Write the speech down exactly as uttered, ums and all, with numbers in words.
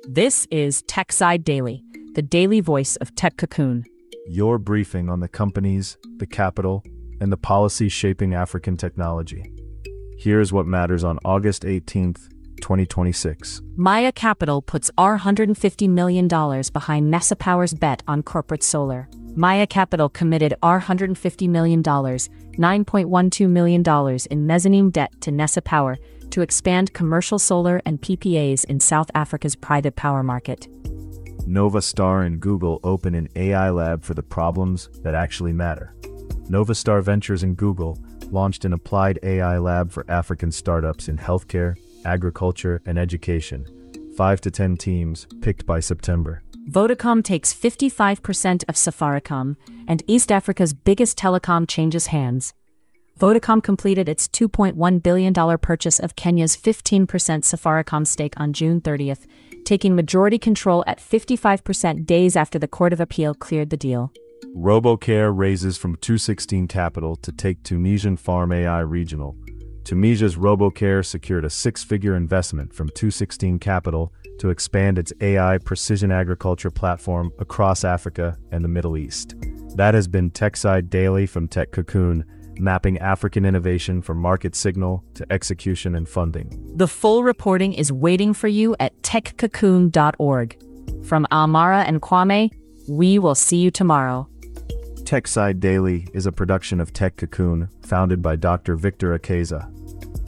This is TechSide Daily, the daily voice of Tech Cocoon. Your briefing on the companies, the capital, and the policies shaping African technology. Here's what matters on August eighteenth, twenty twenty-six. Maya Capital puts one hundred fifty million dollars behind Nessa Power's bet on corporate solar. Maya Capital committed one hundred fifty million dollars, nine point one two million dollars in mezzanine debt to Nessa Power to expand commercial solar and P P As in South Africa's private power market. Novastar and Google open an A I lab for the problems that actually matter. Novastar Ventures and Google launched an applied A I lab for African startups in healthcare, agriculture, and education. Five to ten teams picked by September. Vodacom takes fifty-five percent of Safaricom, and East Africa's biggest telecom changes hands. Vodacom completed its two point one billion dollars purchase of Kenya's fifteen percent Safaricom stake on June thirtieth, taking majority control at fifty-five percent days after the Court of Appeal cleared the deal. RoboCare raises from two sixteen Capital to take Tunisian Farm A I regional. Tunisia's RoboCare secured a six-figure investment from two sixteen Capital to expand its A I precision agriculture platform across Africa and the Middle East. That has been TechSide Daily from Tech Cocoon, mapping African innovation from market signal to execution and funding. The full reporting is waiting for you at tech cocoon dot org. From Amara and Kwame, we will see you tomorrow. TechSide Daily is a production of Tech Cocoon, founded by Doctor Victor Akeza.